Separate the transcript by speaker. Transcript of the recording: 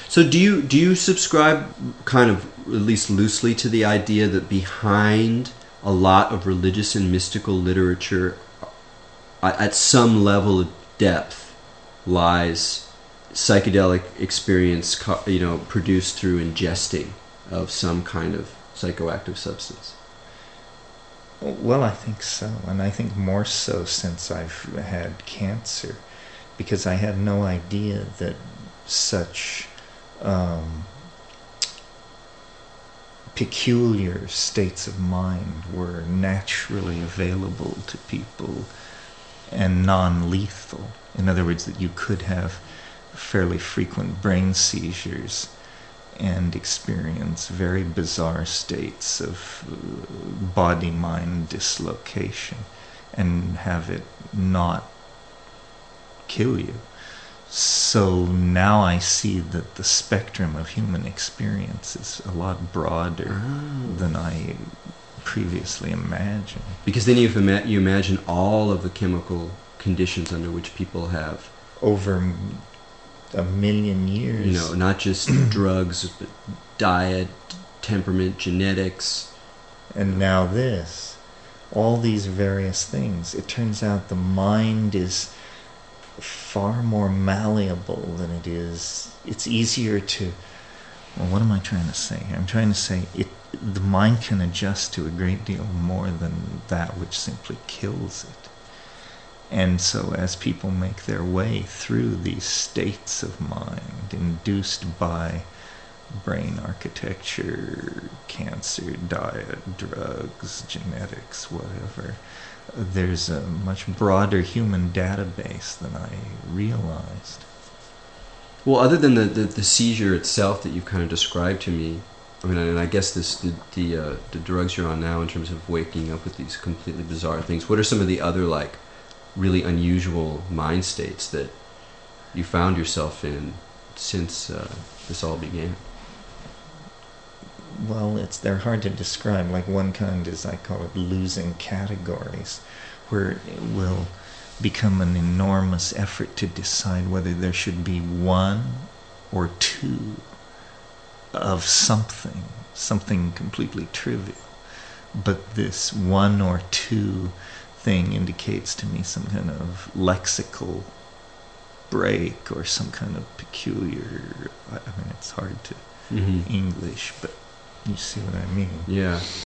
Speaker 1: So do you subscribe kind of at least loosely to the idea that behind a lot of religious and mystical literature, at some level of depth, lies psychedelic experience, produced through ingesting of some kind of psychoactive substance?
Speaker 2: Well, I think so, and I think more so since I've had cancer, because I had no idea that such peculiar states of mind were naturally available to people and non-lethal. In other words, that you could have fairly frequent brain seizures and experience very bizarre states of body-mind dislocation and have it not kill you. So now I see that the spectrum of human experience is a lot broader than I previously imagined.
Speaker 1: Because then you imagine all of the chemical conditions under which people have
Speaker 2: over a million years.
Speaker 1: Not just drugs, but diet, temperament, genetics.
Speaker 2: And now this. All these various things. It turns out the mind is far more malleable than it is. It's easier to... Well, what am I trying to say? I'm trying to say the mind can adjust to a great deal more than that which simply kills it. And so as people make their way through these states of mind induced by brain architecture, cancer, diet, drugs, genetics, whatever, there's a much broader human database than I realized.
Speaker 1: Well, other than the seizure itself that you've kind of described to me, I mean, and I guess the drugs you're on now in terms of waking up with these completely bizarre things, what are some of the other, like, really unusual mind states that you found yourself in since this all began?
Speaker 2: Well, they're hard to describe. Like, one kind is, I call it losing categories, where it will become an enormous effort to decide whether there should be one or two of something completely trivial. But this one or two thing indicates to me some kind of lexical break or some kind of peculiar... I mean, it's hard to English, but you see what I mean.
Speaker 1: Yeah.